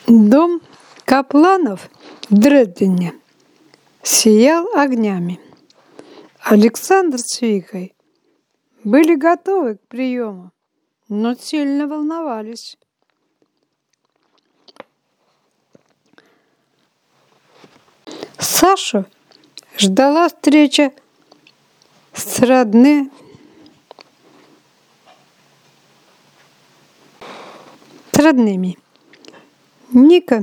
Дом Капланов в Дрездене сиял огнями. Александр с Викой были готовы к приему, но сильно волновались. Сашу ждала встреча с родными. Ника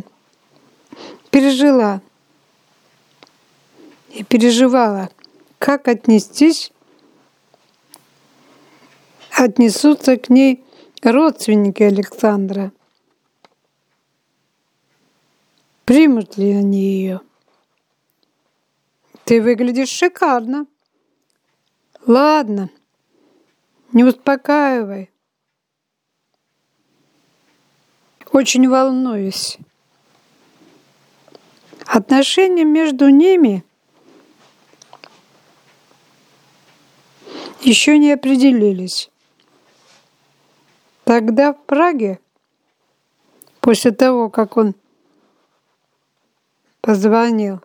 переживала, как отнесутся к ней родственники Александра. Примут ли они ее? Ты выглядишь шикарно. Ладно, не успокаивай. Очень волнуюсь. Отношения между ними еще не определились. Тогда в Праге, после того, как он позвонил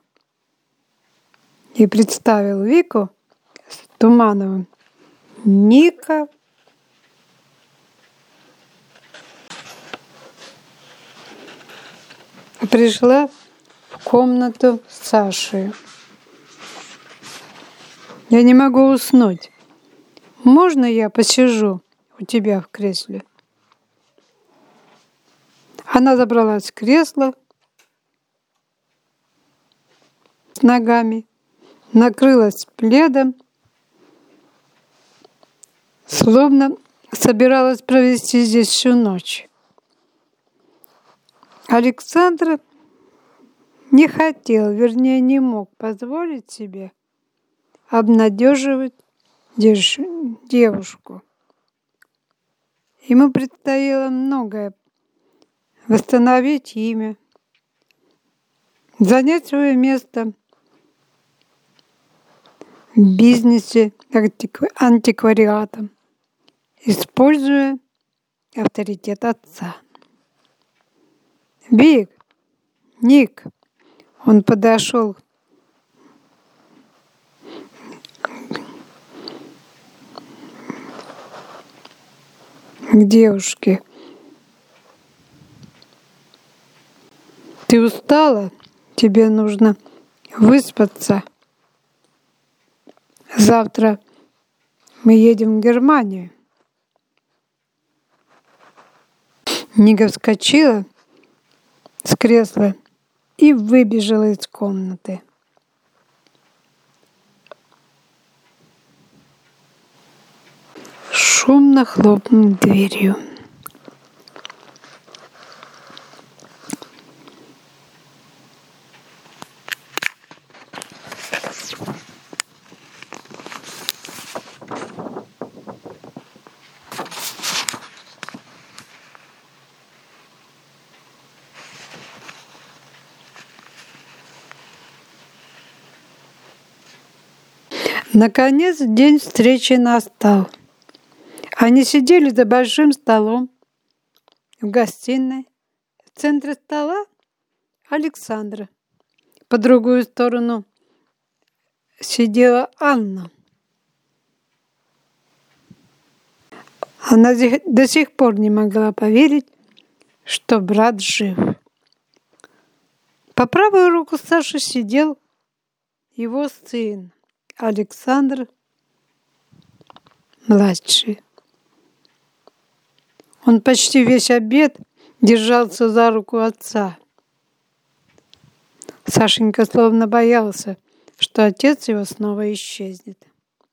и представил Вику с Тумановым, Ника пришла в комнату Саши. Я не могу уснуть. Можно я посижу у тебя в кресле? Она забралась в кресло с ногами, накрылась пледом, словно собиралась провести здесь всю ночь. Александр не хотел, вернее, не мог позволить себе обнадеживать девушку. Ему предстояло многое: восстановить имя, занять свое место в бизнесе антиквариатом, используя авторитет отца. Ник, он подошел к девушке. Ты устала? Тебе нужно выспаться. Завтра мы едем в Германию. Ника вскочила с кресла и выбежала из комнаты. Шумно хлопнул дверью. Наконец день встречи настал. Они сидели за большим столом в гостиной. В центре стола Александра. По другую сторону сидела Анна. Она до сих пор не могла поверить, что брат жив. По правую руку Саши сидел его сын Александр младший. Он почти весь обед держался за руку отца. Сашенька словно боялся, что отец его снова исчезнет.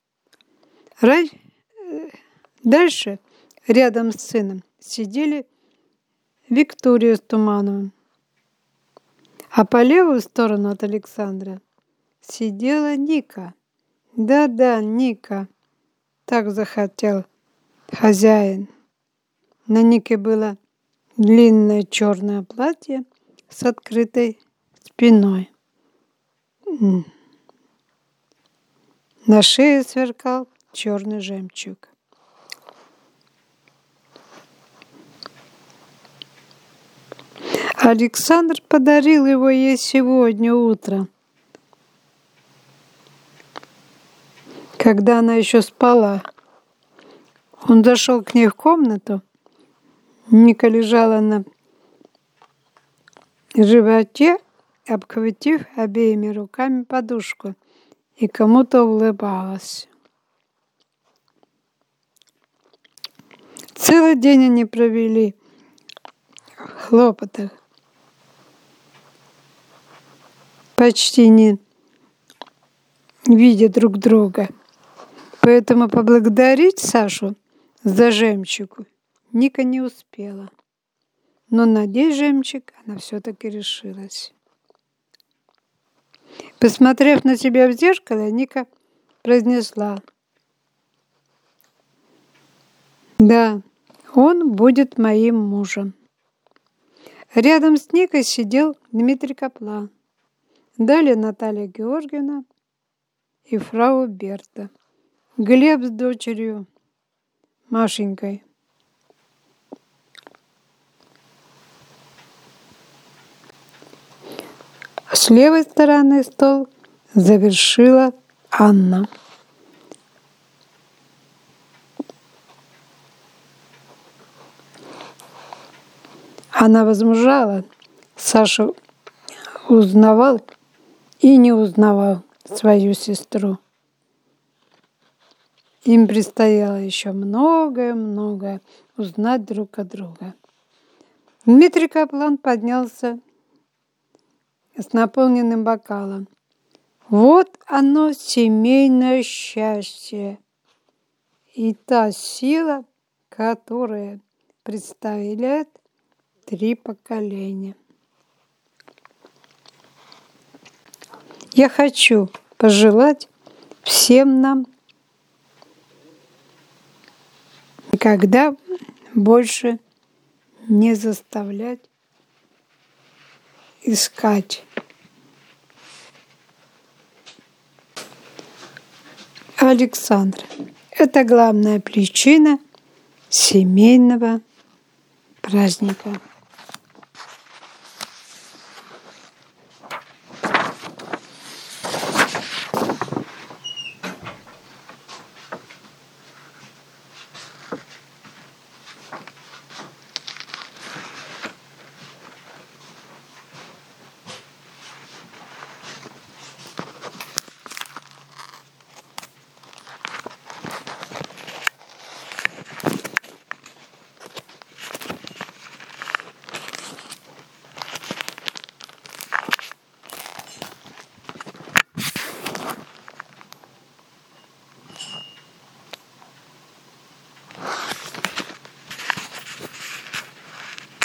Дальше, рядом с сыном, сидели Виктория с Тумановым. А по левую сторону от Александра сидела Ника. Да-да, Ника. Так захотел хозяин. На Нике было длинное черное платье с открытой спиной. На шее сверкал черный жемчуг. Александр подарил его ей сегодня утром, когда она еще спала. Он зашел к ней в комнату. Ника лежала на животе, обхватив обеими руками подушку, и кому-то улыбалась. Целый день они провели в хлопотах, почти не видя друг друга. Поэтому поблагодарить Сашу за жемчуг Ника не успела. Но надеть жемчуг она все-таки решилась. Посмотрев на себя в зеркало, Ника произнесла: «Да, он будет моим мужем». Рядом с Никой сидел Дмитрий Каплан. Далее Наталья Георгиевна и фрау Берта. Глеб с дочерью Машенькой. С левой стороны стол завершила Анна. Она возмужала. Саша узнавал и не узнавал свою сестру. Им предстояло еще многое узнать друг от друга. Дмитрий Каплан поднялся с наполненным бокалом. Вот оно, семейное счастье и та сила, которая представляет 3 поколения. Я хочу пожелать всем нам никогда больше не заставлять искать. Александр. Это главная причина семейного праздника.